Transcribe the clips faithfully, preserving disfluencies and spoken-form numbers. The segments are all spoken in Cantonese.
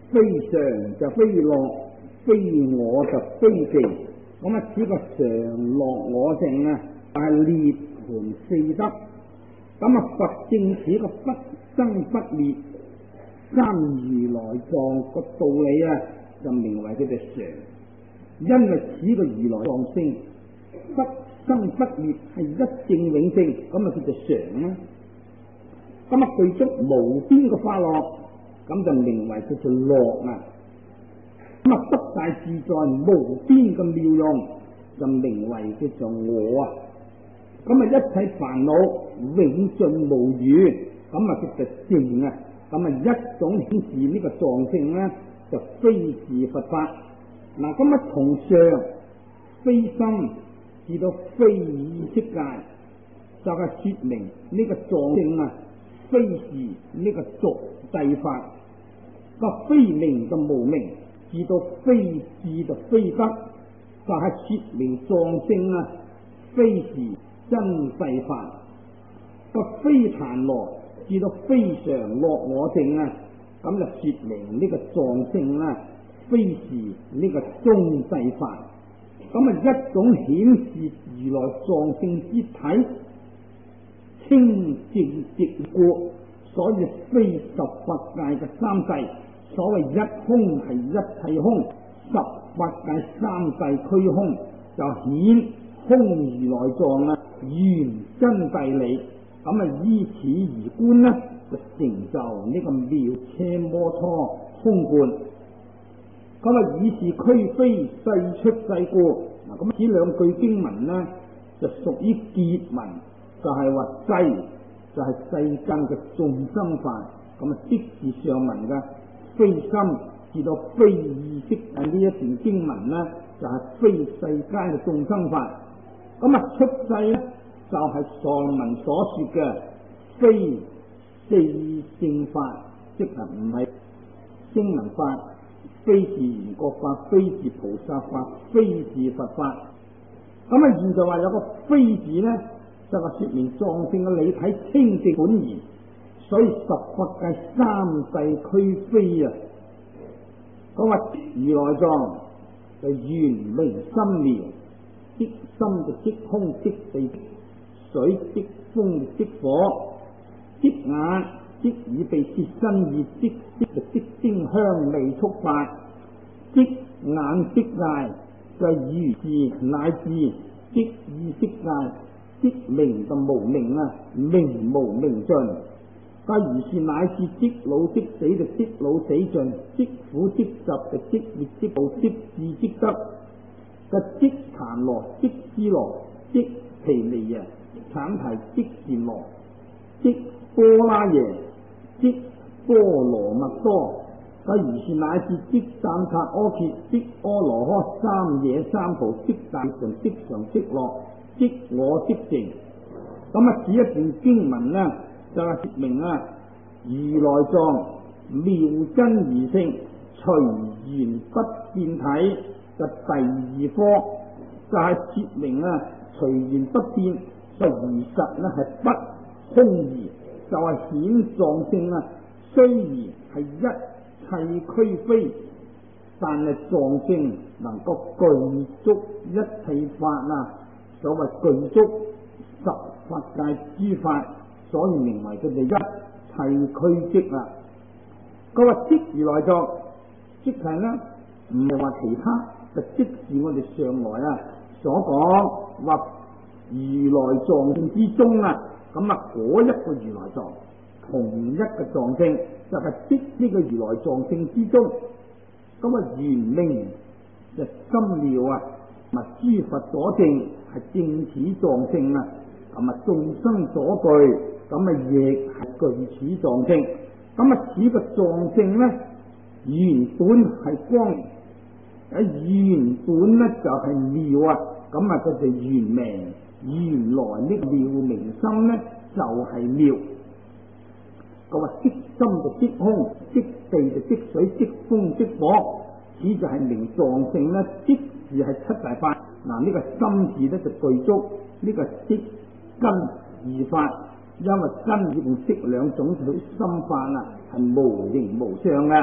非常就非樂，非我就非寂。咁啊，此個常樂我淨啊，係涅槃四德。咁啊，佛正此個不生不滅三如來藏個道理啊，就名為佢哋常。因為此個如來藏性不生不滅係一正永正，咁啊叫做常啦。咁啊，具足無邊嘅法樂，咁就名為叫做樂啊。咁啊，得大自在無邊嘅妙用，就名為叫做我啊。咁啊，一切煩惱永盡無餘，咁啊叫做淨啊。咁啊，一種顯示呢個藏性咧，就非是佛法。嗱，咁啊，從上非心至到非意識界，就係說明呢個藏性啊，非是呢個俗諦法。個非名就無名，至到非智就非德，就係說明藏性啊，非是真諦法。個非檀羅至到非常樂我淨啊，咁就說明呢個藏性啊，非是呢個中諦法。咁啊，一種顯示如來藏性之體清淨寂故，所以非十法界嘅三際。所謂一空係一切空，十法界三際虛空，就顯空如來藏啊，原真諦理。咁啊，依此而觀呢，就成就呢個妙車摩拖空觀。咁啊，以是俱非世出世故。嗱，咁呢兩句經文呢，就屬於結文，就係話世就係世間嘅眾生法。咁啊，即是上文嘅非心至到非意識嘅呢一段經文呢，就係、是、非世間嘅眾生法。咁啊，出世呢，就係、是、上文所說嘅非四聖法，即係唔係聲聞法，非是緣覺法，非是菩薩法，非是佛法。咁啊，現在話有個非字呢，就係、是、說明藏性嘅理體清淨本然，所以十法界三際俱非啊。講話如來藏就圓明深妙，即心就即空，即地即水，即風即火，即眼即耳鼻舌身意，即色就即聲香味觸法，即眼即界就如是乃至即意識界，即名就無名啊，名無名盡。但如是乃至即老即死就即老死盡，即苦即集就即滅即暴，即智即得，就即檀羅即尸羅，即毗尼耶即產提即善羅，即波拉耶即波羅蜜多。但如是乃至即讚察阿揭即阿羅訶三野三菩即大順即常即樂即我即淨。咁啊，此一段經文呢，就係說明啊，如來藏妙真而性，隨緣不變體，就第二科就係、是、說明啊，隨緣不變，就如實咧係不空義，就係、是、顯藏性啊。雖然係一切俱非，但係藏性能夠具足一切法啊，所謂具足十法界諸法。所以名為佢哋一切俱寂啦。佢話即如來藏，即係咧唔係話其他，就即是我哋上來啊所講話如來藏性之中啊。咁啊，嗰一個如來藏，同一個藏性，就係、是、即呢個如來藏性之中。咁啊，圓明就深妙啊，物諸佛所證係正此藏性啊，同埋眾生所具。咁啊，亦係具此藏性。咁啊，此個藏性咧，原本係光，喺原本咧就係、是、妙啊。咁啊，佢就圓明，原來呢個妙明心咧就係、是、妙。佢話即心就即空，即地就即水，即風即火，此就係明藏性咧。即字係七大法，嗱、這、呢個心字咧就具足呢、這個即根二法。因為根與色兩種佢心法啊，係無形無相嘅。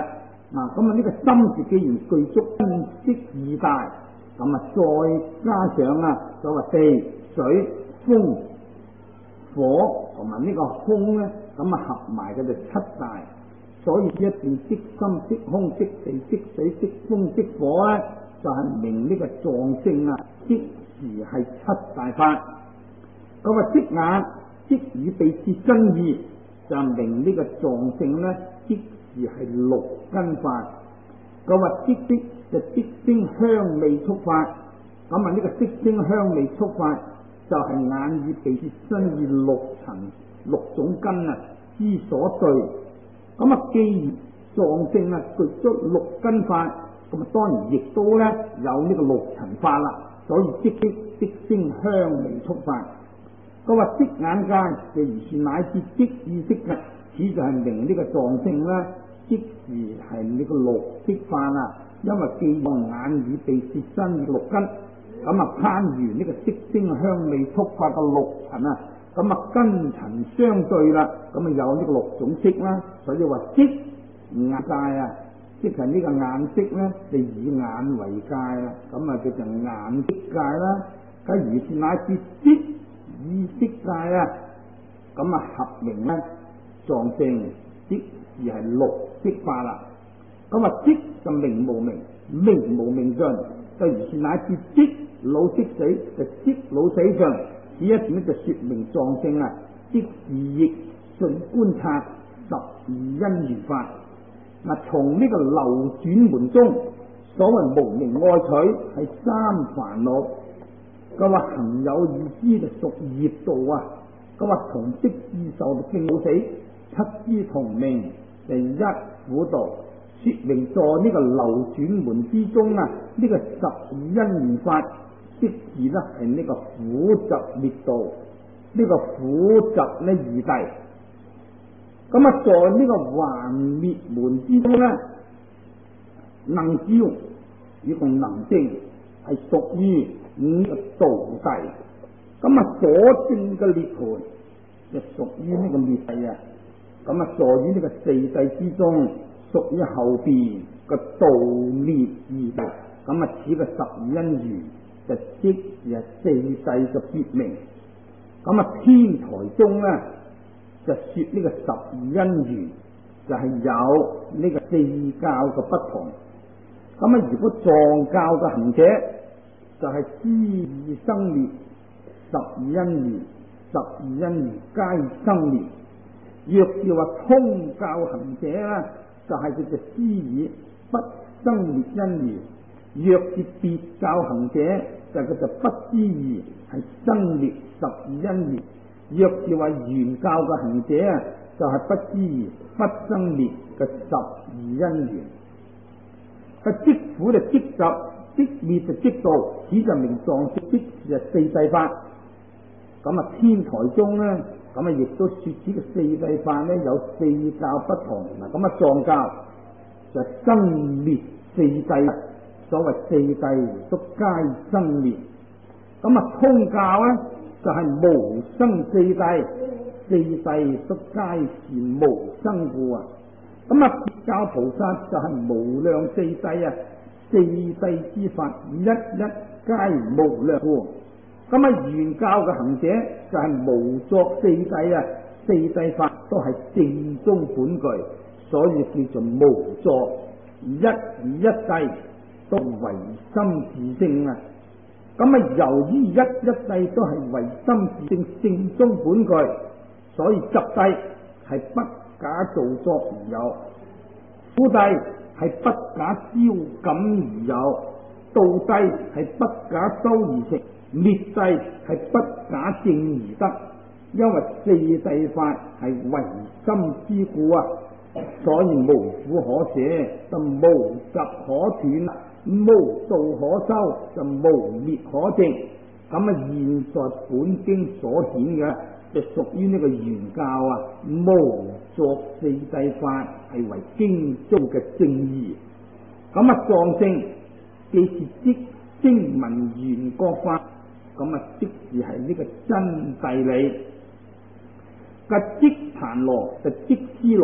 啊，咁啊呢個心字既然具足根識二大，咁啊再加上啊所謂地水風火同埋呢個空咧，咁啊合埋嘅就七大，所以一定即心即空即地即水即風即火咧，就係、是、明呢個藏性啊，即時係七大法。咁啊即眼即耳鼻舌身意，就明呢個藏性咧，即時係六根法。咁啊即色就即聲香味觸法，咁啊呢個色聲香味觸法就係眼耳鼻舌身意六層六種根啊之所對。咁啊既然藏性啊具足六根法，咁啊當然亦都咧有呢個六層法啦，所以即色即聲香味觸法。佢話即眼界就如是乃至即意識嘅，此就係明呢個藏性啦，即時係呢個六色法啊。因為既用眼耳鼻舌身六根，咁啊攀如呢個色聲香味觸法嘅六層啊，咁啊根層相對啦，咁啊有呢個六種色啦，所以話即眼界啊，即係呢個眼色咧，就以眼為界啦，咁啊叫做眼色界啦。咁如是乃至即意識界啊，咁啊合名咧藏性，即而係六色法啦。咁啊即就明無明，明無明盡，就如是乃至即老即死，就即老死盡。此一點咧就說明藏性啊，即是亦順觀察十二因緣法。嗱，從呢個流轉門中，所謂無明愛取係三煩惱。佢話行有二支就屬業道啊，佢話同色智受正老死，七支同名就一苦道，說明在呢個流轉門之中啊，呢、這個十二因緣法，即是咧係呢個苦集滅道，呢、這個苦集呢二諦。咁啊，在呢個還滅門之中咧，能招以共能證係屬於五個道諦。咁啊，所證嘅涅槃就屬於呢個滅諦啊。咁啊，在於呢個四諦之中，屬於後邊個道滅二諦。咁啊，此個十二因緣就即係四諦嘅別名。咁啊，天台宗咧就說呢個十二因緣就係有呢個四教嘅不同。咁啊，如果藏教嘅行者就係知二生滅，十二因緣，十二因緣皆生滅。若是話通教行者啦，就係叫做知以不生滅因緣；若是別教行者，就叫做不知而係生滅十二因緣。若是話原教嘅行者啊，就係、是、不知而不生滅嘅十二因緣。個即苦就即集，即滅就即道，此就明藏性即是四諦法。咁啊，天台宗咧，咁啊亦都說此個四諦法咧有四教不同。嗱，咁啊藏教就生滅四諦，所謂四諦都皆生滅。咁啊通教咧就係、是、無生四諦，四諦都皆是無生故啊。咁啊別教菩薩就係無量四諦啊，四諦之法一一皆無量故。咁啊原教嘅行者就係無作四諦啊，四諦法都係正宗本具，所以叫做無作。一而一諦都唯心自性啊。咁啊由於一一諦都係唯心自性正宗本具，所以集諦係不假造作而有，苦諦係不假招感而有，道諦係不假修而成，滅諦係不假證而得。因為四諦法係唯心之故啊，所以無苦可捨，就無集可斷，無道可修，就無滅可證。咁啊現在本經所顯嘅就屬於呢個原教啊，無作四諦法係為經中嘅正義。咁啊藏性既是即聲聞緣覺法，咁啊即是係呢個真諦理。個即檀羅就即思羅，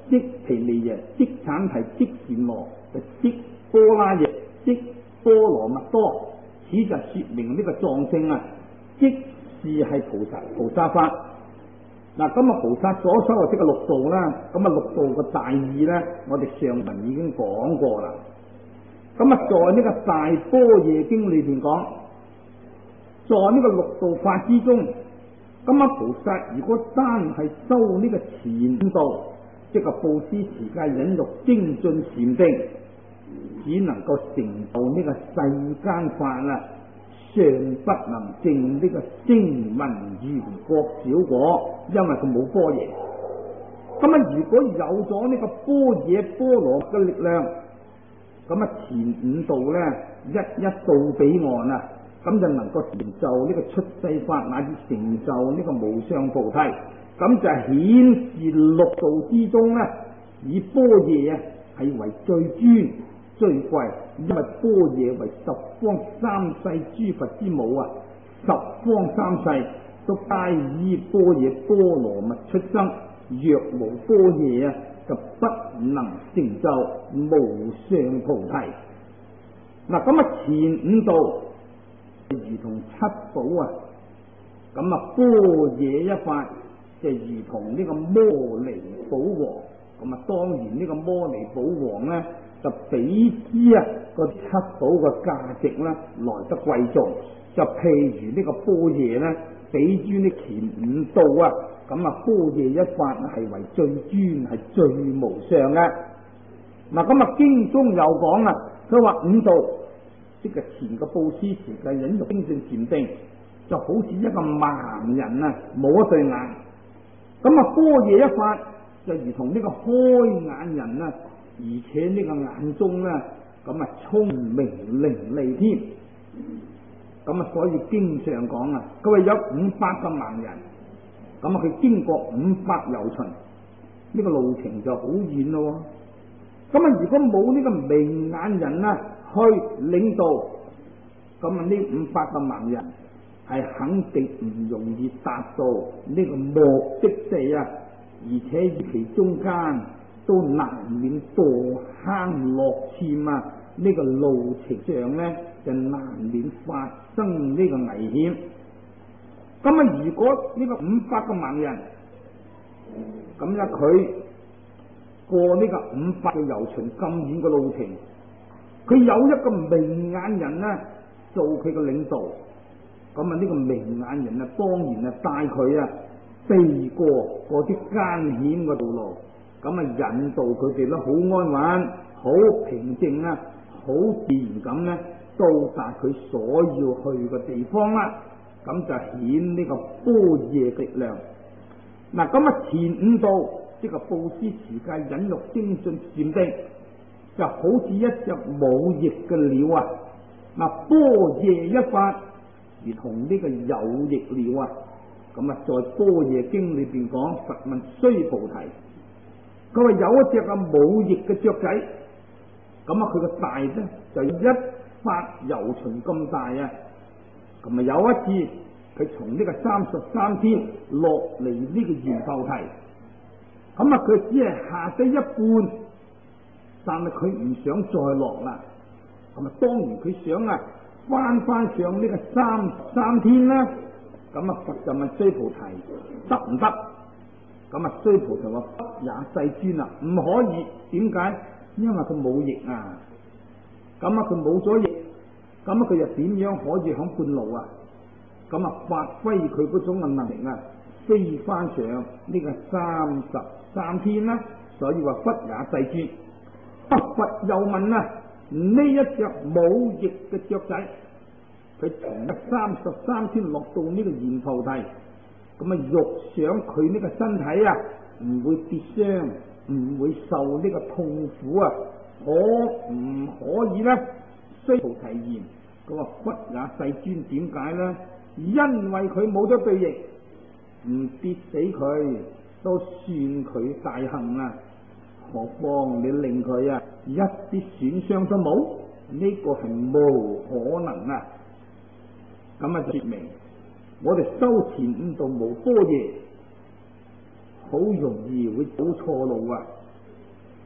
即毗尼耶，即產提，即毘羅，就即波拉耶，即波羅蜜多。此就說明呢個藏性啊，即是係菩薩菩薩法。嗱，咁啊菩薩所修嘅即係六道啦，咁啊六道嘅大意咧，我哋上文已經講過啦。咁啊，在呢個大般若經裏邊講，在呢個六道法之中，咁啊菩薩如果單係修呢個前道，即係布施、持戒、忍辱、精進、禪定，只能夠成就呢個世間法啦，尚不能證呢個聲聞緣覺小果，因為佢冇般若。咁啊，如果有咗呢個般若波羅嘅力量，咁啊前五道咧一一到彼岸啊，咁就能夠成就呢個出世法，乃至成就呢個無上菩提。咁就顯示六道之中咧，以般若啊係為最尊最貴，因為般若為十方三世諸佛之母啊，十方三世都皆依般若波羅蜜出生，若無般若啊，就不能成就無上菩提。嗱，咁啊前五道如同七寶啊，咁啊般若一法就如同呢個摩尼寶王。咁啊當然呢個摩尼寶王咧，就比之啊個七寶嘅價值咧來得貴重。就譬如呢個般若咧，比於呢前五道啊，咁啊般若一法係為最尊，係最無上嘅。嗱，咁啊經中有講啊，佢話五道即係前個布施、持戒、忍辱、精進、禪定，就好似一個盲人啊冇一對眼。咁啊般若一法就如同呢個開眼人啊，而且呢個眼中咧咁啊聰明伶俐添。咁啊所以經常講啊，佢話有五百個盲人，咁啊佢經過五百由旬，呢個路程就好遠咯。咁啊如果冇呢個明眼人啊去領導，咁啊呢五百個盲人係肯定唔容易達到呢個目的地啊，而且其中間都難免墮坑落塹啊，呢個路程上咧就難免發生呢個危險。咁啊如果呢個五百個盲人，咁咧佢過呢個五百嘅由旬咁遠嘅路程，佢有一個明眼人咧做佢嘅領導，咁啊呢個明眼人啊當然啊帶佢啊避過嗰啲艱險嘅道路，咁啊引導佢哋咧好安穩、好平靜啊、好自然咁咧到達佢所要去嘅地方啦。咁就顯呢個般若力量。嗱，咁啊前五道即係布施、持戒、忍辱、精進、禪定，就好似一隻冇翼嘅鳥啊。嗱，般若一法如同呢個有翼鳥啊。咁啊，在般若經裏邊講，佛問須菩提，佢話有一隻啊冇翼嘅雀仔，咁啊佢個大咧就一發由旬咁大啊。咁啊有一次佢從呢個三十三天落嚟呢個圓浮提，咁啊佢只係下低一半，但係佢唔想再落啦。咁啊當然佢想啊翻翻上呢個三十三天啦。咁啊佛就問須菩提得唔得？咁啊須菩提話不也世尊啊，唔可以。點解？因為佢冇翼啊。咁啊佢冇咗翼，咁啊佢又點樣可以響半路啊？咁啊發揮佢嗰種嘅能力啊，飛翻上呢個三十三天啦。所以話不也世尊。佛又問啊，呢一隻冇翼嘅雀仔，佢從三十三天落到呢個圓浮提，咁啊欲想佢呢個身體啊唔會跌傷，唔會受呢個痛苦啊，可唔可以咧？須菩提言，佢話不也世尊。點解咧？因為佢冇咗對翼，唔跌死佢都算佢大幸啊，何況你令佢啊一啲損傷都冇，呢個係冇可能啊。咁啊說明我哋修前五道無般若，好容易會走錯路啊！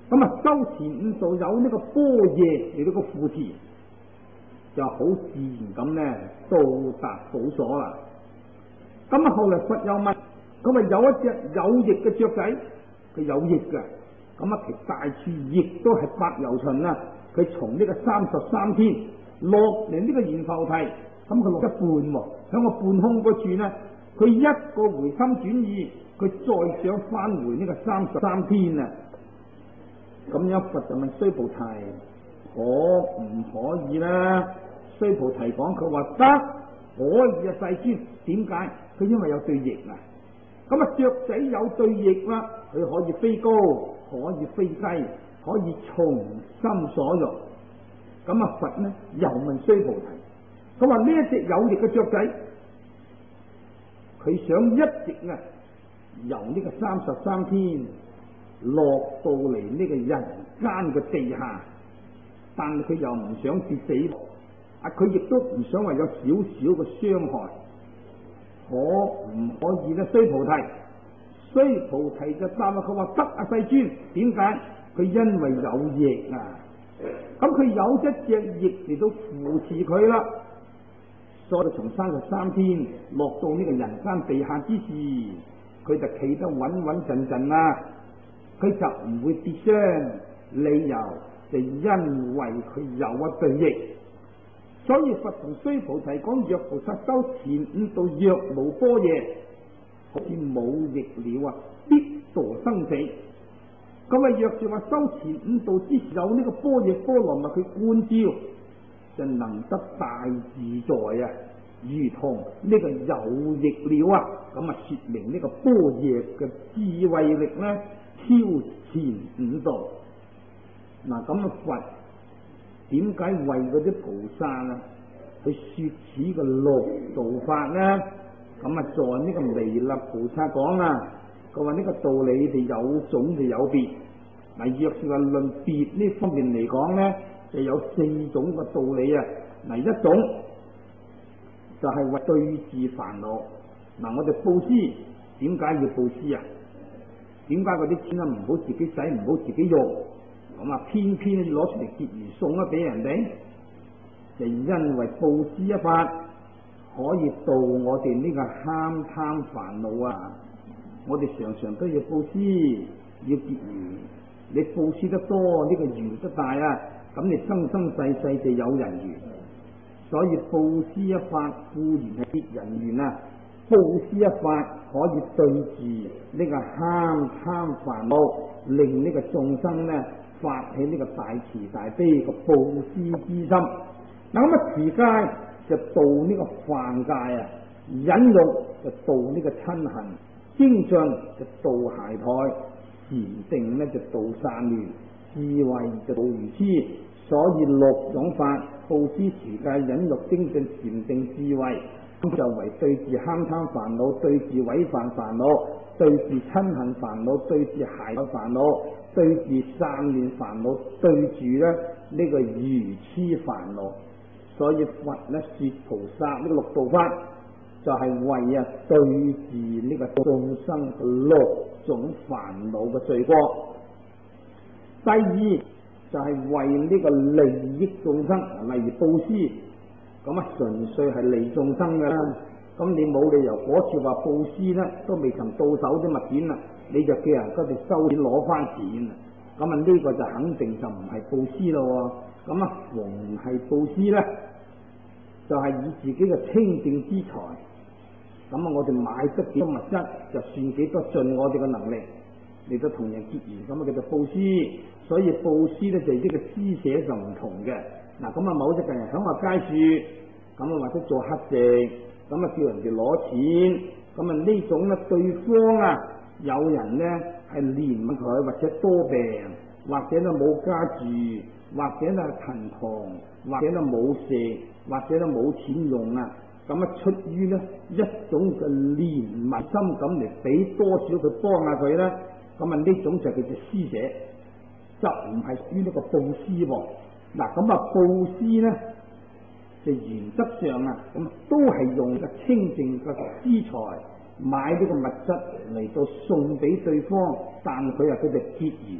咁啊，修前五度有呢個般若嚟到個扶持，就好自然咁咧到達寶所啦。咁啊，後來佛又問，咁啊有一隻有翼嘅雀仔，佢有翼嘅，咁啊其大處亦都係百由旬啦。佢從呢個三十三天落嚟呢個閻浮提，咁佢落一半喎，喺個半空嗰處呢，佢一個回心轉意，佢再想翻回呢個三十三天啊！咁樣佛就問須菩提，可唔可以呢？須菩提講，佢話得，可以啊，世尊。點解？佢因為有對翼啊。咁啊，雀仔有對翼啦，佢可以飛高，可以飛低，可以從心所欲。咁啊，佛呢又問須菩提，佢話呢一隻有翼嘅雀仔，佢想一直啊由呢個三十三天落到嚟呢個人間嘅地下，但係佢又唔想跌死，啊佢亦都唔想話有少少嘅傷害，可唔可以呢？須菩提，須菩提就答啦，佢話得啊，世尊。點解？佢因為有翼啊，咁佢有一隻翼嚟到扶持佢啦，所以從三十三天落到呢個人間地下之時，佢就企得穩穩陣陣啦。佢就唔會跌傷，理由就因為佢有一對翼，所以佛同須菩提講：若菩薩修前五度若無般若，好似冇翼了啊，必墮生死。咁啊，若是話修前五度之時有呢個般若波羅蜜去觀照，就能得大自在啊，如同呢個有翼了啊。咁啊，說明呢個般若嘅智慧力呢，超前五度。嗱，咁啊，佛點解為嗰啲菩薩啊去說此個六度法呢？咁啊，在呢個彌勒菩薩講啊，佢話呢個道理哋有種就有別。嗱，若是話論別呢方面嚟講呢，就有四種個道理啊。嗱，一種就係為對治煩惱。嗱，我哋布施點解要布施啊？點解嗰啲錢啊唔好自己使，唔好自己用，咁啊偏偏攞出嚟結餘送咗俾人哋？就因為布施一法可以度我哋呢個慳貪煩惱啊！我哋常常都要布施，要結餘。你布施得多，呢個緣得大啊！咁你生生世世就有人緣。所以布施一法固然係結人緣啊！布施一法可以對治呢個慳貪煩惱，令呢個眾生呢發起呢個大慈大悲嘅布施之心。嗱，咁啊持戒就度呢個犯戒啊，忍辱就度呢個嗔恨，精進就度懈怠，禪定呢就度散亂，智慧就度愚癡。所以六種法：布施、持戒、忍辱、精進、禪定、智慧。咁就為對治慳貪煩惱，對治違犯煩惱，對治嗔恨煩惱，對治懈怠煩惱，對治散亂煩惱，對住咧呢個愚癡煩惱。所以佛咧說菩薩呢個六度法，就係、是、為啊對治呢個眾生嘅六種煩惱嘅罪過。第二就係、是、為呢個利益眾生，例如布施。咁啊，純粹係利眾生噶啦。咁你冇理由嗰次話布施咧，都未曾到手啲物件啦，你就叫人嗰度收錢攞翻錢。咁啊，呢個就肯定就唔係布施咯。咁啊，逢係布施咧，就係、是、以自己嘅清淨之財。咁啊，我哋買得幾多物質，就算幾多，盡我哋嘅能力嚟到同人結緣，咁啊叫做布施。所以布施咧就係呢個施捨就唔同嘅。嗱，咁啊，某隻人響下街處，咁啊或者做乞食，咁啊叫人哋攞錢，咁啊呢種咧對方啊有人咧係憐憫佢，或者多病，或者咧冇家住，或者咧貧窮，或者咧冇食，或者咧冇錢用啊，咁啊出於咧一種嘅憐憫心咁嚟俾多少佢幫下佢咧，咁啊呢種就叫做施捨，就唔係屬於呢個布施喎。嗱，咁啊，布施咧，就原則上啊，咁都係用個清淨嘅資財買呢個物質嚟到送俾對方，但佢啊佢哋結緣，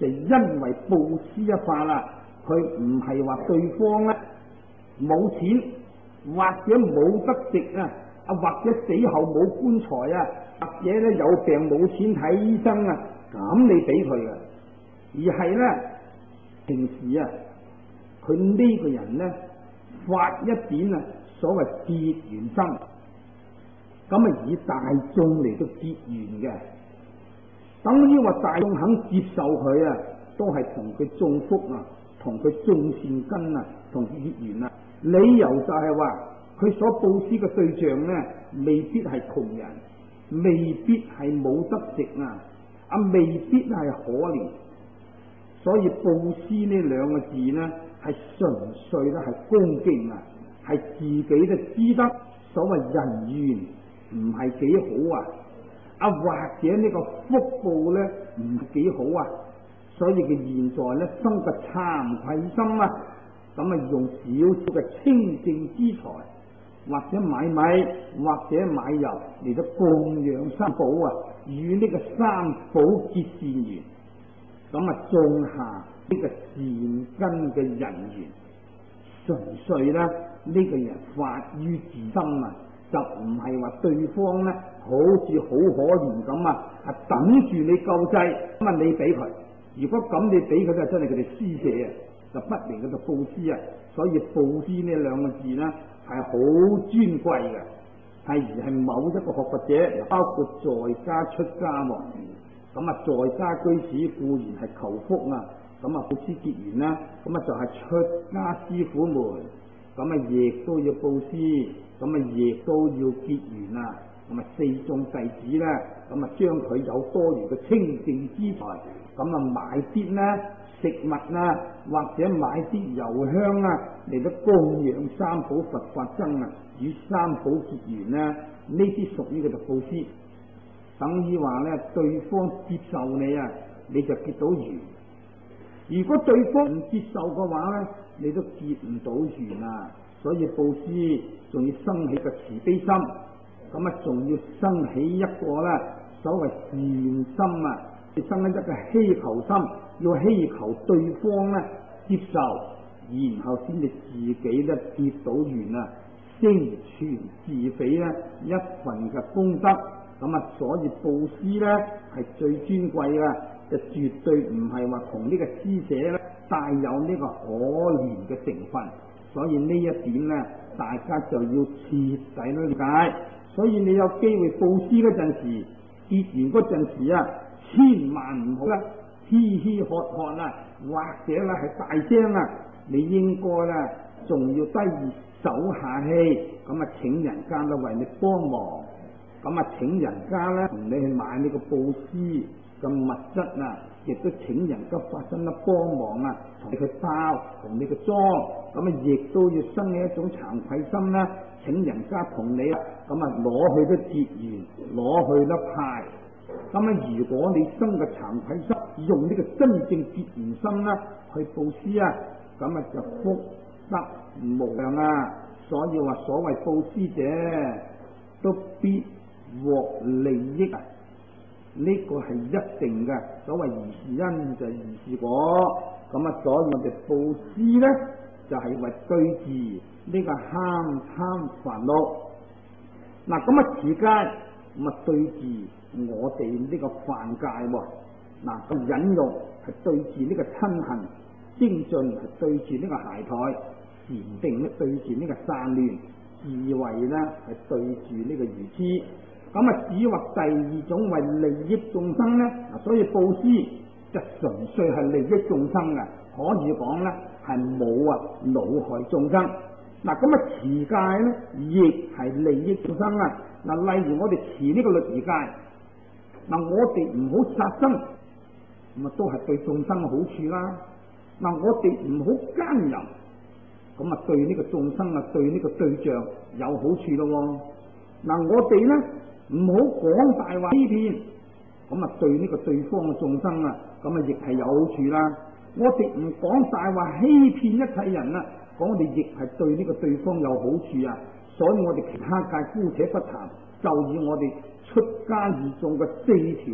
就因為布施一法啦，佢唔係話對方咧冇錢或者冇得食啊，啊或者死後冇棺材啊，或者咧有病冇錢睇醫生啊，咁你俾佢嘅，而係咧平時啊，佢呢個人咧發一點啊所謂結緣心，咁啊以大眾嚟到結緣嘅。等於話大眾肯接受佢啊，都係同佢種福啊，同佢種善根啊，同佢結緣啊。理由就係話佢所布施嘅對象咧，未必係窮人，未必係冇得食啊，啊未必係可憐。所以布施呢兩個字呢，係純粹咧係恭敬啊，係自己都知得所謂人緣唔係幾好啊。啊，或者呢個福報咧唔幾好啊，所以佢現在咧生個慚愧心啊，咁啊用少少嘅清淨之財，或者買米，或者買油嚟到供養三寶啊，與呢個三寶結善緣，咁啊種下呢個善根嘅人緣，純粹咧呢、呢個人發於自心啊。就唔係話對方咧，好似好可憐咁啊，係等住你救濟，咁啊你俾佢。如果咁你俾佢就真係佢哋施捨啊，就不明嗰度布施啊。所以布施呢兩個字咧係好尊貴嘅，係而係某一個學佛者，包括在家出家喎。咁啊，在家居士固然係求福啊，咁啊布施結緣啦，咁啊就係出家師傅們，咁啊亦都要布施。咁啊，亦都要結緣啊！咁啊，四眾弟子咧，咁啊，將佢有多餘嘅清淨之財，咁啊，買啲咧食物啊，或者買啲油香啊，嚟到供養三寶佛法僧啊，與三寶結緣啊，呢啲屬於佢嘅布施。等於話咧，對方接受你啊，你就結到緣；如果對方唔接受嘅話咧，你都結唔到緣啊！所以布施仲要生起個慈悲心，咁啊仲要生起一個咧所謂善心啊，要生起一個希求心，要希求對方咧接受，然後先至自己咧結到緣啊，升傳自彼咧一份嘅功德。咁啊，所以布施咧係最尊貴嘅，就絕對唔係話同呢個施捨咧帶有呢個可憐嘅成分。所以呢一點咧，大家就要徹底理解。所以你有機會布施嗰陣時，結緣嗰陣時啊，千萬唔好啦，嘻嘻喝喝啊，或者咧係大聲啊，你應該咧仲要低手下氣，咁啊請人家咧為你幫忙，咁啊請人家咧同你去買呢個布施嘅物質啊。亦都請人家發生得幫忙啊，同你去包，同你去裝，咁啊亦都要生起一種慚愧心啦。請人家同你啊，咁啊攞去得結緣，攞去得派。咁啊，如果你生嘅慚愧心，用呢個真正結緣心啦去布施啊，咁啊就福德無量啊。所以話所謂布施者都必獲利益啊。呢個係一定嘅，所謂如是因就係如是果，咁啊，所以我哋布施咧就係、是、為對治呢個慳貪煩惱。嗱，咁啊持戒，咁啊對治我哋呢個犯戒喎。嗱，咁忍辱係對治呢個嗔恨，精進係對治呢個懈怠，禪定咧對治呢個散亂，智慧咧係對治呢個愚癡。咁啊，只話第二種為利益眾生咧，嗱，所以布施就純粹係利益眾生嘅，可以講咧係冇啊惱害眾生。嗱，咁啊持戒咧亦係利益眾生啊。嗱，例如我哋持呢個律儀戒，嗱，我哋唔好殺生，咁啊都係對眾生好處啦。嗱，我哋唔好奸淫，咁啊對呢個眾生啊，對呢個對象有好處咯。嗱，我哋咧唔好講大話欺騙，咁啊對呢個對方嘅眾生啊，咁啊亦係有好處啦。我哋唔講大話欺騙一切人啊，講我哋亦係對呢個對方有好處啊。所以我哋其他戒姑且不談，就以我哋出家二眾嘅四條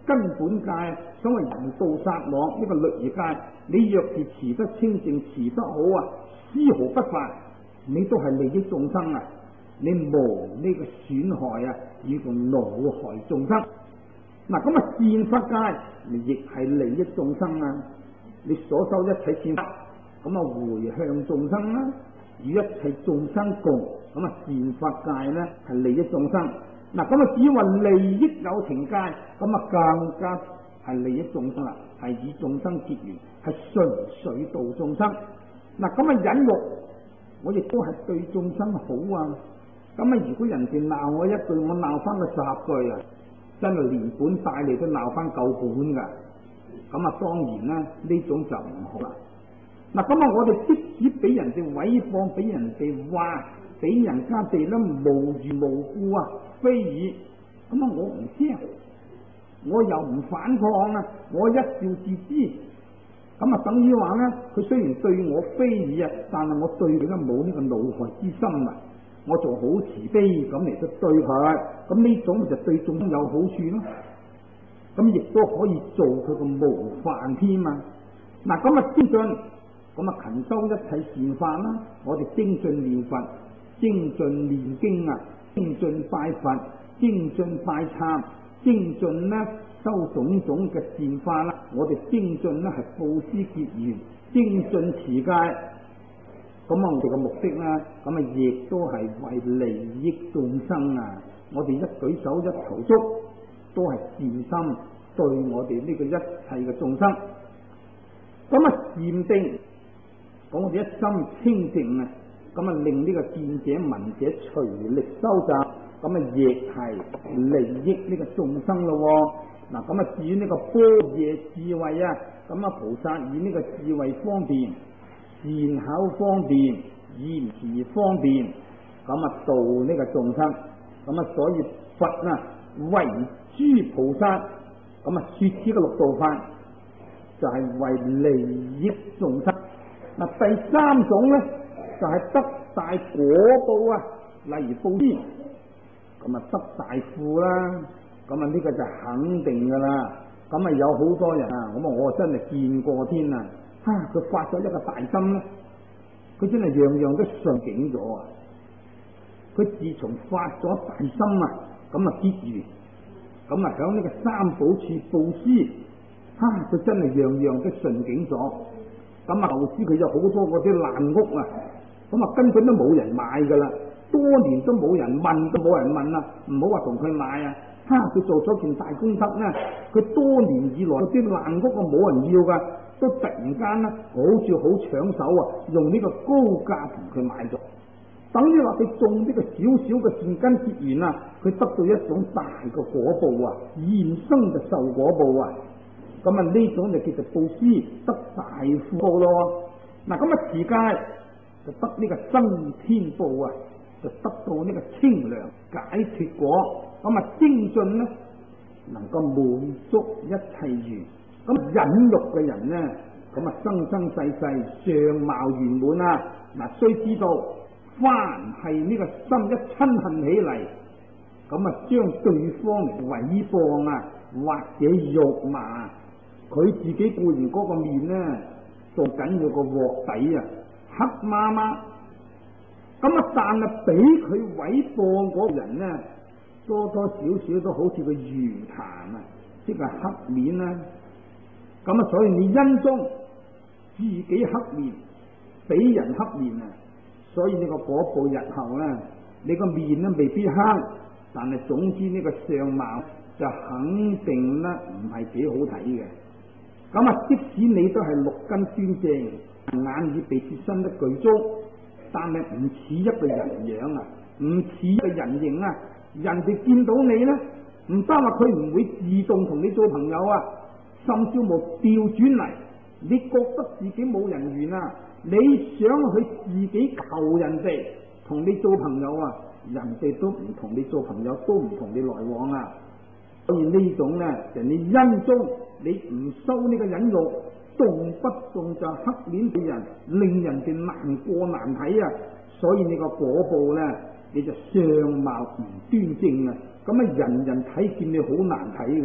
根本戒，所謂人道殺妄呢個律儀戒，你若是持得清淨，持得好啊，絲毫不犯，你都係利益眾生啊！你無呢個損害啊，以個惱害眾生。嗱，咁啊善法戒，你亦係利益眾生啊！你所修一切善法，咁啊回向眾生啦，與一切眾生共，咁啊善法戒咧係利益眾生。嗱，咁啊只話利益有情戒，咁啊更加係利益眾生啦，係與眾生結緣，係純粹度眾生。嗱，咁啊忍辱，我亦都係對眾生好啊。咁啊如果人哋鬧我一句，我鬧翻佢十句啊，真係連本帶利都鬧翻夠本噶。咁啊當然啦，呢種就唔好啦。嗱，咁啊我哋即使俾人哋毀謗，俾人哋話，俾人家哋咧無緣無故啊非議，咁啊我唔聽，我又唔反抗啊，我一笑置之。咁啊等於話咧，佢雖然對我非議啊，但係我對佢咧冇呢個惱害之心啊，我做好慈悲咁嚟到對佢，咁呢種就對眾生有好處咯。咁亦都可以做佢個模範添啊！嗱，咁啊精進，咁啊勤修一切善法啦，我哋精進念佛，精進念經啊，精進拜佛，精進拜懺，精進咧修種種嘅善法啦。我哋精進咧係布施結緣，精進持戒。咁啊，我哋嘅目的咧，咁啊亦都係為利益眾生啊！我哋一舉手一投足都係善心對我哋呢個一切嘅眾生。咁啊禪定，講我哋一心清淨啊，咁啊令呢個見者聞者隨力收集，咁啊亦係利益呢個眾生咯。嗱，咁啊至於呢個般若智慧啊，咁啊菩薩以呢個智慧方便，善巧方便，言辭方便，咁啊度呢個眾生。咁啊所以佛啊為諸菩薩，咁啊說此個六道法就係、是、為利益眾生。嗱，第三種咧就係、是、得大果報啊，例如布施，咁啊得大富啦，咁啊呢個就肯定噶啦。咁啊有好多人啊，咁啊我真係見過天啊，哈佢發咗一個大心咧，佢真係樣樣都順境咗啊！佢自從發咗大心啊，咁啊結緣，咁啊響呢個三寶處布施，哈佢真係樣樣都順境咗。咁啊後知佢有好多嗰啲爛屋啊，咁啊根本都冇人買噶啦，多年都冇人問，都冇人問啦，唔好話同佢買啊！哈佢做咗件大功德咧，佢多年以來嗰啲爛屋啊冇人要噶，都突然間咧好似好搶手啊，用呢個高價同佢買咗。等於話佢種呢個小小嘅善根結緣啊，佢得到一種大嘅果報啊，現生就受果報啊。咁啊呢種就叫做布施得大富報咯。嗱，咁啊持戒就得呢個增天報啊，就得到呢個清涼解脫果。咁啊精進咧能夠滿足一切緣。咁忍辱嘅人咧，咁啊生生世世相貌圓滿啊。嗱，須知道凡係呢個心一嗔恨起嚟，咁啊將對方毀謗啊或者辱罵，佢自己固然嗰個面咧做緊要個鑊底啊黑麻麻，咁啊但係俾佢毀謗嗰個人咧，多多少少都好似個圓壇啊，即係黑面啦。咁啊所以你因中自己黑面，俾人黑面啊，所以呢個果報日後咧，你個面咧未必黑，但係總之呢個相貌就肯定咧唔係幾好睇嘅。咁啊，即使你都係六根端正，眼耳鼻舌身得具足，但係唔似一個人樣啊，唔似一個人形啊。人哋見到你咧，唔單話佢唔會自動同你做朋友啊，甚至乎調轉嚟，你覺得自己冇人緣啊，你想去自己求人哋同你做朋友啊，人哋都唔同你做朋友，都唔同你來往啊。所以呢種咧，就你因中你唔收呢個忍辱，動不動就黑面對人，令人哋難過難睇啊。所以你個果報咧，你就相貌唔端正啊。咁啊，人人睇見你好難睇嘅，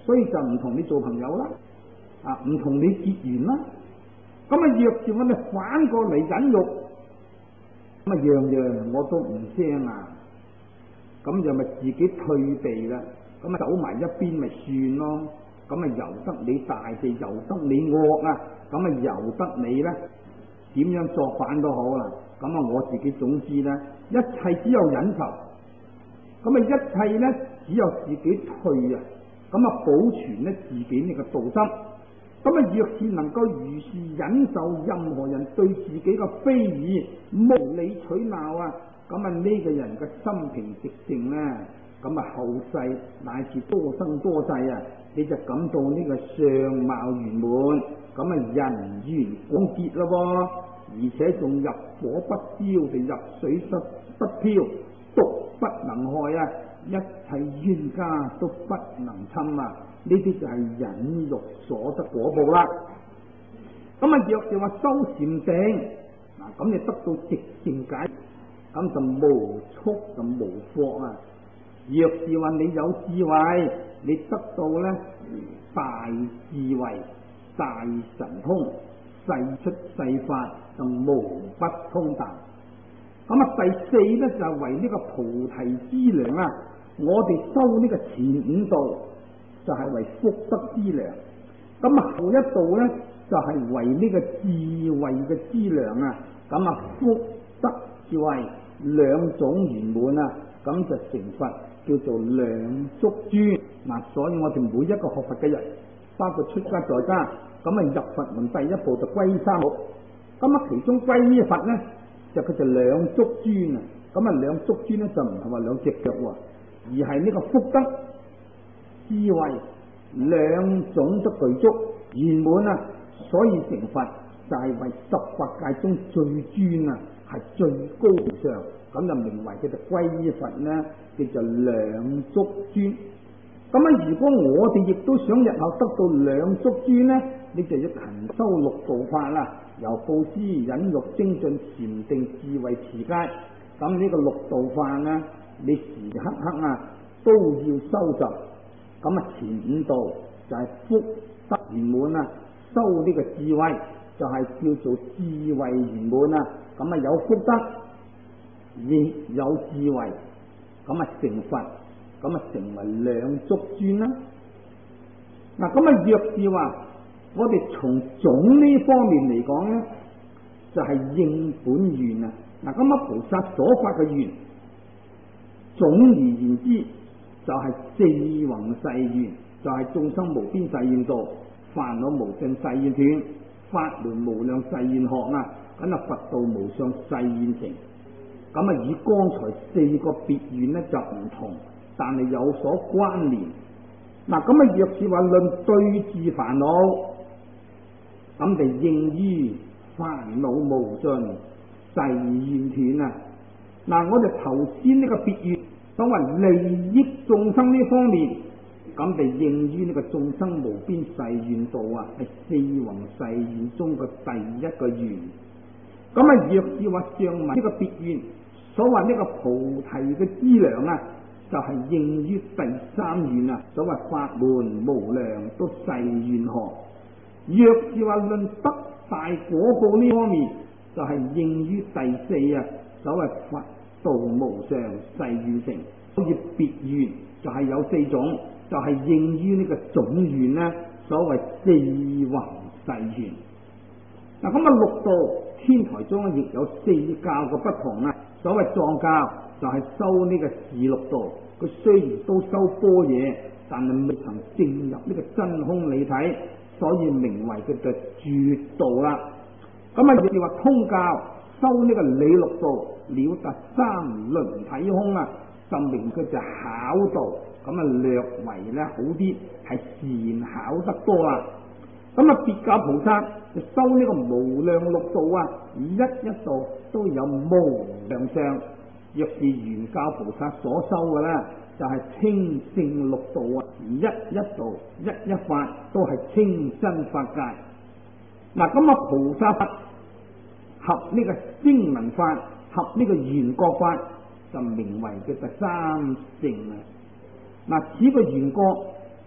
所以就唔同你做朋友啦，啊唔同你結緣啦。咁啊，若是我哋反過嚟忍辱，咁啊樣樣我都唔聲啊，咁就咪自己退避啦，咁啊走埋一邊咪算咯。咁啊由得你大地，由得你惡啊，咁啊由得你咧點樣作反都好啦。咁啊我自己總之咧，一切只有忍受，咁啊一切咧只有自己退啊，咁啊保存咧自己呢個道心。咁啊若是能夠如是忍受任何人對自己嘅非議、無理取鬧啊，咁啊呢個人嘅心平直靜咧，咁啊後世乃至多生多世啊，你就感到呢個相貌圓滿，咁啊人緣廣結咯噃，而且仲入火不燒地入水不不漂，毒不能害啊，一切冤家都不能侵啊！呢啲就係忍辱所得果報啦。咁啊若是話修禪定，嗱咁你得到寂靜解，咁就無束就無惑啊。若是話你有智慧，你得到咧大智慧、大神通，世出世法就無不通達。咁啊第四咧就係為呢個菩提資糧啊，我哋修呢個前五道就係為福德資糧，咁啊後一道咧就係為呢個智慧嘅資糧啊，咁啊福德智慧兩種圓滿啊，咁就成佛，叫做兩足尊。嗱，所以我哋每一個學佛嘅人，包括出家在家，咁啊入佛門第一步就皈依三寶，咁啊其中皈依佛咧就佢就兩足尊啊，咁啊兩足尊咧就唔係話兩隻腳喎，而係呢個福德智慧兩種都具足圓滿啊，所以成佛就係為十法界中最尊啊，係最高無上，咁就名為叫做皈依佛咧，叫做兩足尊。咁啊，如果我哋亦都想日後得到兩足尊咧，你就要勤修六道法啦，由布施、忍辱、精進、禪定、智慧、持戒。咁呢個六道法咧，你時刻刻啊都要修習。咁啊，前五道就係福德圓滿啊，修呢個智慧就係叫做智慧圓滿啊。咁啊有福德亦有智慧，咁啊成佛，咁啊成為兩足尊啦。嗱，咁啊若是話我哋從總呢方面嚟講咧，就係、是、應本願啊。嗱，咁啊菩薩所發嘅願，總而言之就係四弘誓願，就係、是、眾生無邊誓願度，煩惱無盡誓願斷，法門無量誓願學啊。咁啊佛道無上誓願成。咁啊與剛才四個別願咧就唔同，但係有所關聯。嗱，咁啊若是話論對治煩惱，咁就應於煩惱無盡誓願斷啊。嗱，我哋頭先呢個別願所謂利益眾生呢方面，咁就應於呢個眾生無邊誓願度啊，係四弘誓願中嘅第一個願。咁啊若是話上文呢個別願所謂呢個菩提嘅資糧啊，就係、是、應於第三願啊，所謂法門無量都誓願學。若是話論得大果報呢方面，就係、是、應於第四啊，所謂佛道無上誓願成。好似別願就係有四種，就係、是、應於呢個總願呢，所謂四弘誓願。嗱，咁啊六道天台中亦有四教嘅不同啊。所謂藏教就係修呢個事六道，佢雖然都修般若，但係未曾證入呢個真空理體，所以名為佢嘅絕道啦。咁啊，亦話通教修呢個理六道，了達三輪體空啊，就名佢就巧道。咁啊，略為咧好啲，係善巧得多啦。咁啊，別教菩薩就修呢個無量六道啊，一一道都有無量相。若是原教菩薩所修嘅咧，就係、是、清淨六道啊，一一道一一法都係清真法界。嗱，咁啊菩薩法合呢個聲聞法，合呢個緣覺法，就名為嘅第三乘啊。嗱，此個緣覺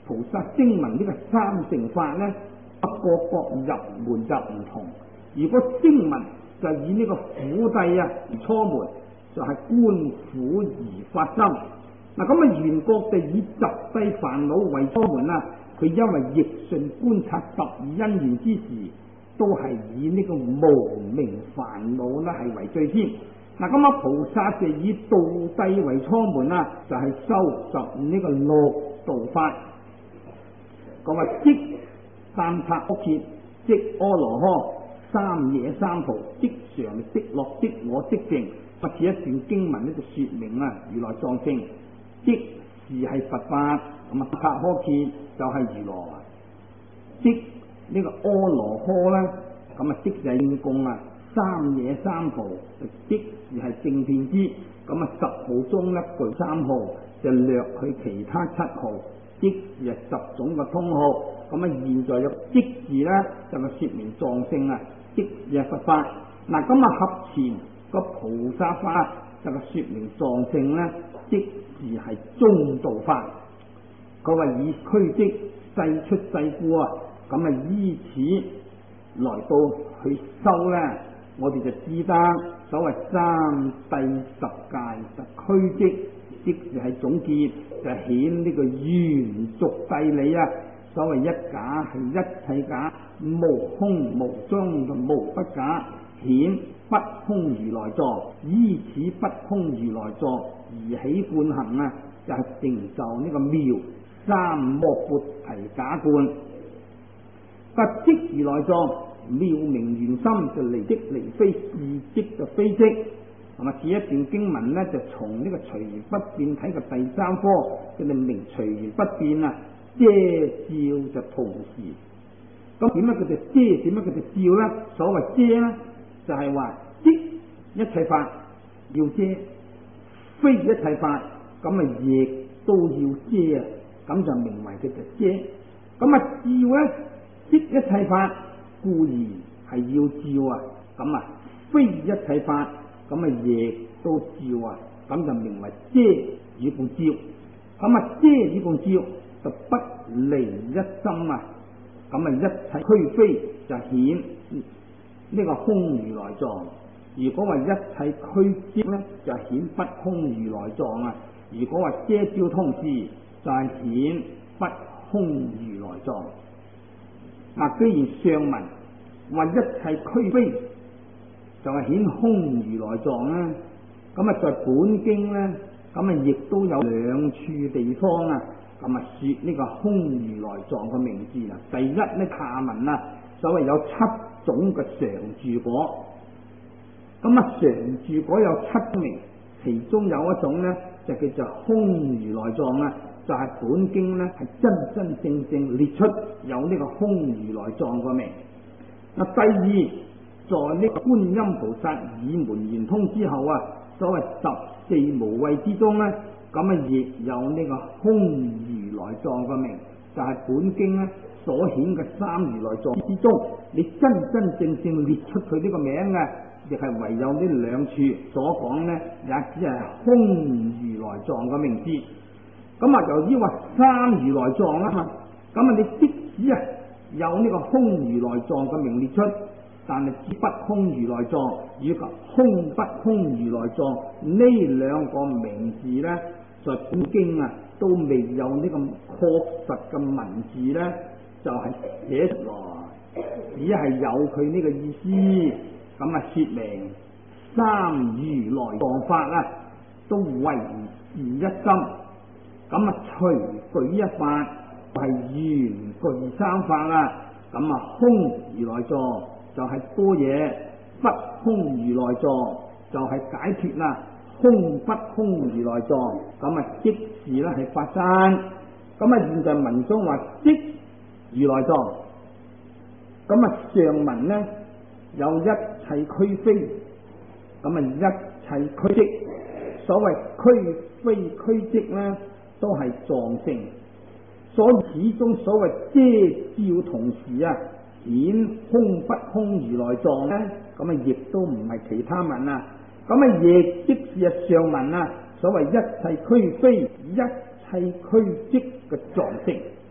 菩薩聲聞呢個三乘法呢，各各入門就唔同。如果聲聞就以呢個苦諦啊而初門，就係、是、觀苦而發心。嗱咁啊，緣覺地以集諦煩惱為初門啦，佢因為逆順觀察十二因緣之時，都係以呢個無明煩惱咧係為最先。嗱咁啊，菩薩就以道諦為初門啦，就係、是、修習呢個六道法。講話即三剎屋設，即阿羅漢，三野三菩，即常即樂，即我即淨。不似一段經文呢就說明啊，如來藏性，即是係佛法，咁啊三剎可設就係如來，即呢個阿羅漢啦，咁啊即係應供啊，三野三菩就即是係正遍知，咁啊十號中咧具三號就略去其他七號，即是係十種嘅通號。咁啊現在有即字咧就係說明藏性啊，即是係佛法。嗱咁啊合前個菩薩法就係說明藏性咧，即是係中道法。佢話以俱胝世出世故啊，咁啊依此來到去修咧，我哋就知得所謂三諦十戒就俱胝，即是係總結，就顯呢個圓俗諦理啊。所謂一假係一切假，無空無中就無不假，顯不空如來藏，依此不空如來藏而起觀行啊，就係、是、成就呢個妙三摩缽提假觀。不即如來藏，妙明圓心就離即離非，是即就非即。同埋此一段經文呢，就從呢個隨緣不變睇個第三科，就係明隨緣不變啊，遮照就同時。咁點解佢哋遮？點解佢哋照呢？所謂遮呢，就係話即一切法要遮，非一切法咁啊亦都要遮啊，咁就名為佢就遮。咁啊照呢，即一切法固然係要照啊，咁啊非一切法咁啊亦都照啊，咁就名為遮與共照。咁啊遮與共照就不離一心啊，咁啊一切俱非就顯呢個空如來藏。如果話一切俱胝咧，就顯不空如來藏啊。如果話遮照同時，就係顯不空如來藏。嗱，既然上文話一切俱非，就係顯空如來藏啦。咁啊，在本經咧，咁啊亦都有兩處地方啊，咁啊說呢個空如來藏嘅名字啦。第一咧，下文啊，所謂有七種嘅常住果。咁啊，常住果有七名，其中有一種咧就叫做空如來藏啊，就係、是、本經咧係真真正正列出有呢個空如來藏個名。嗱，第二，在呢個觀音菩薩耳門圓通之後啊，所謂十四無畏之中咧，咁啊亦有呢個空如來藏個名，就係、是、本經咧所顯嘅三如來藏之中，你真真正正列出佢呢個名嘅，亦係唯有呢兩處所講呢，也只係空如來藏嘅名字。咁啊，由於話三如來藏啊嘛，咁啊你即使啊有呢個空如來藏嘅名列出，但係不空如來藏以及空不空如來藏呢兩個名字呢，在本經啊都未有呢個確實嘅文字呢，就係、是、寫出來，只係有佢呢個意思。咁啊，說明三如來藏法啊，都唯是一心。咁啊，隨舉一法係緣具三法啊。咁啊，空如來藏就係般若，不空如來藏就係解脫啦。空不空如來藏，咁啊即是咧係法身。咁啊，現在文中話即如來藏，咁啊上文呢，有一切俱非，咁啊一切俱胝。所謂俱非俱胝咧，都係藏性。所以始終所謂遮照同時啊，顯空不空如來藏咧，咁啊亦都唔係其他文啊。咁啊亦即是啊上文啊，所謂一切俱非，一切俱胝嘅藏性。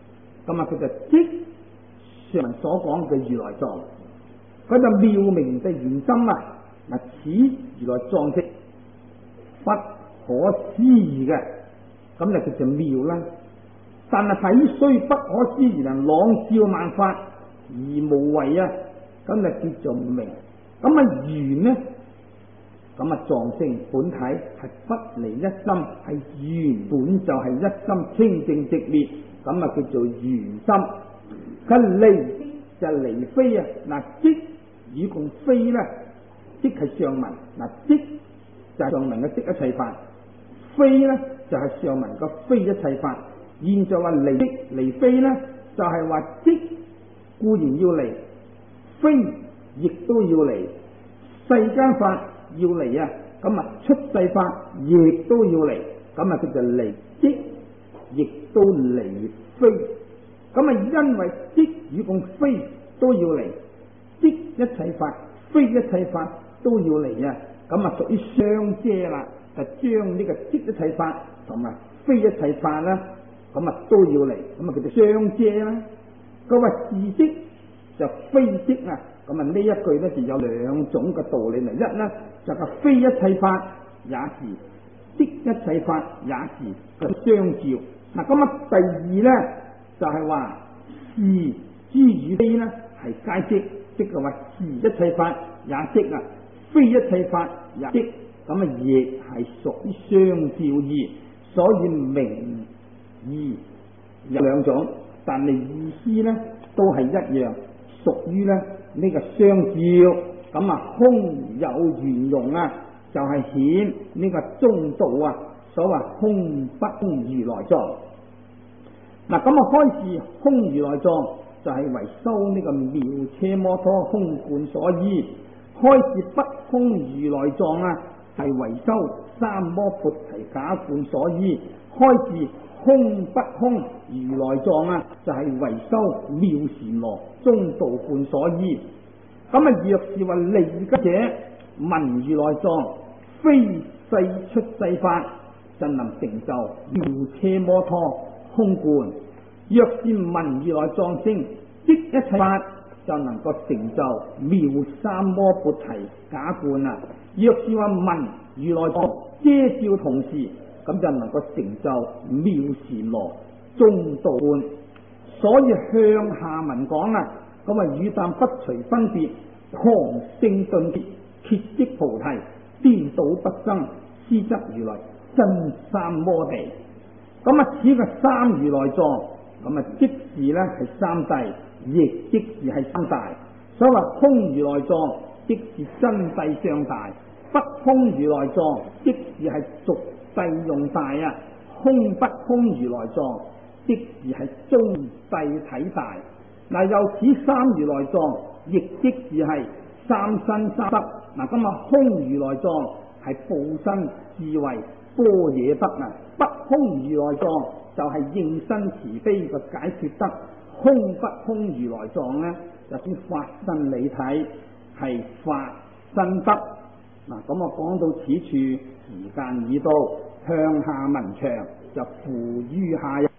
咁啊佢就即上文所講嘅如來藏，佢就妙明嘅圓心啊！嗱，此如來藏即不可思議嘅，咁就叫做妙啦。但係體雖不可思議，能朗照萬法而無為啊，咁就叫做明。咁啊圓呢？咁啊藏性本體係不離一心，係原本就係一心清淨寂滅，咁啊叫做圓心。佢離就離非啊，嗱即與共非咧，即係上文，嗱即就係上文嘅即一切法，非咧就係上文嘅非一切法。現在話離即離非咧，就係話即固然要離，非亦都要離。世間法要離啊，咁啊出世法亦都要離，咁啊叫做離即，亦都離非。咁啊因為即與共非都要離，即一切法非一切法都要離啊，咁啊屬於雙遮啦，就將呢個即一切法同埋非一切法啦，咁啊都要離，咁啊叫做雙遮啦。佢話是即就非即啊，咁啊呢一句咧就有兩種嘅道理嚟。一咧就係非一切法也是，即一切法也是嘅相照。嗱咁啊第二咧就係話是之與非咧係皆即，即係話是一切法也即啊，非一切法也即，咁啊亦係屬於相照義。所以明義有兩種，但係意思咧都係一樣，屬於咧呢個相照。咁啊空有圓融啊，就係顯呢個中道啊，所謂空不空如來藏。嗱咁啊開示空如來藏就係為修呢個妙車摩托空觀所依，開示不空如來藏啊係為修三摩缽提假觀所依，開示空不空如來藏啊就係為修妙禪羅中道觀所依。咁啊若是話離吉者聞如來藏非世出世法，就能成就妙車摩托空觀。若是聞如來藏性即一切法，就能夠成就妙三摩缽提假觀啊。若是話聞如來藏遮照同時，咁就能夠成就妙禪羅中道觀。所以向下文講啊，咁啊與但不除分別，狂性頓跌，揭即菩提，顛倒不生，斯則如來真三摩地。咁啊此個三如來藏，咁啊即是咧係三諦，亦即是係三大。所謂空如來藏，即是真諦相大；不空如來藏，即是係俗諦用大啊。空不空如來藏，即是係中諦體大。嗱，又此三如來藏，亦即是係三身三德。嗱，咁啊空如來藏係報身智慧般若德啊，不空如來藏就係應身慈悲嘅解脫德。空不空如來藏呢，就算法身理體係法身德。嗱，咁我講到此處，時間已到，向下文長就付於下。